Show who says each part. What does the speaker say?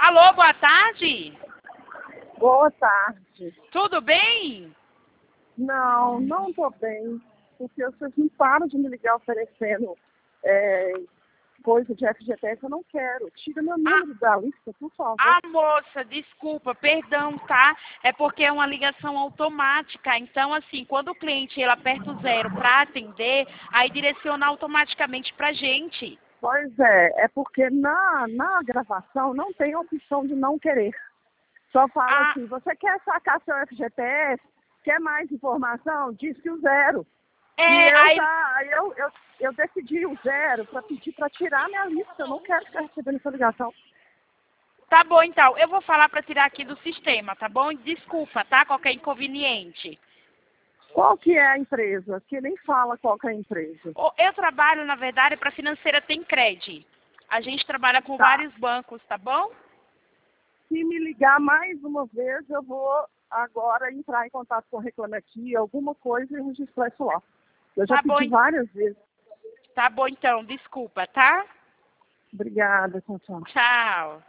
Speaker 1: Alô, boa tarde.
Speaker 2: Boa tarde.
Speaker 1: Tudo bem?
Speaker 2: Não, não estou bem, porque vocês não param de me ligar oferecendo coisa de FGTS, eu não quero. Tira meu número da lista, por favor.
Speaker 1: Moça, desculpa, perdão, tá? É porque é uma ligação automática. Então, assim, quando o cliente ele aperta o 0 para atender, aí direciona automaticamente pra gente.
Speaker 2: Pois é porque na gravação não tem a opção de não querer. Só fala assim, você quer sacar seu FGTS? Quer mais informação? Diz que o 0. Eu decidi o 0 para pedir para tirar minha lista. Eu não quero ficar recebendo essa ligação.
Speaker 1: Tá bom, então. Eu vou falar para tirar aqui do sistema, tá bom? Desculpa, tá? Qualquer inconveniente.
Speaker 2: Qual que é a empresa? Que nem fala qual que é a empresa.
Speaker 1: Eu trabalho, na verdade, para a financeira Tencred. A gente trabalha com vários bancos, tá bom?
Speaker 2: Se me ligar mais uma vez, eu vou agora entrar em contato com o Reclame Aqui, alguma coisa e registrar isso lá. Eu já pedi várias vezes.
Speaker 1: Tá bom, então. Desculpa, tá?
Speaker 2: Obrigada, tchau.
Speaker 1: Tchau.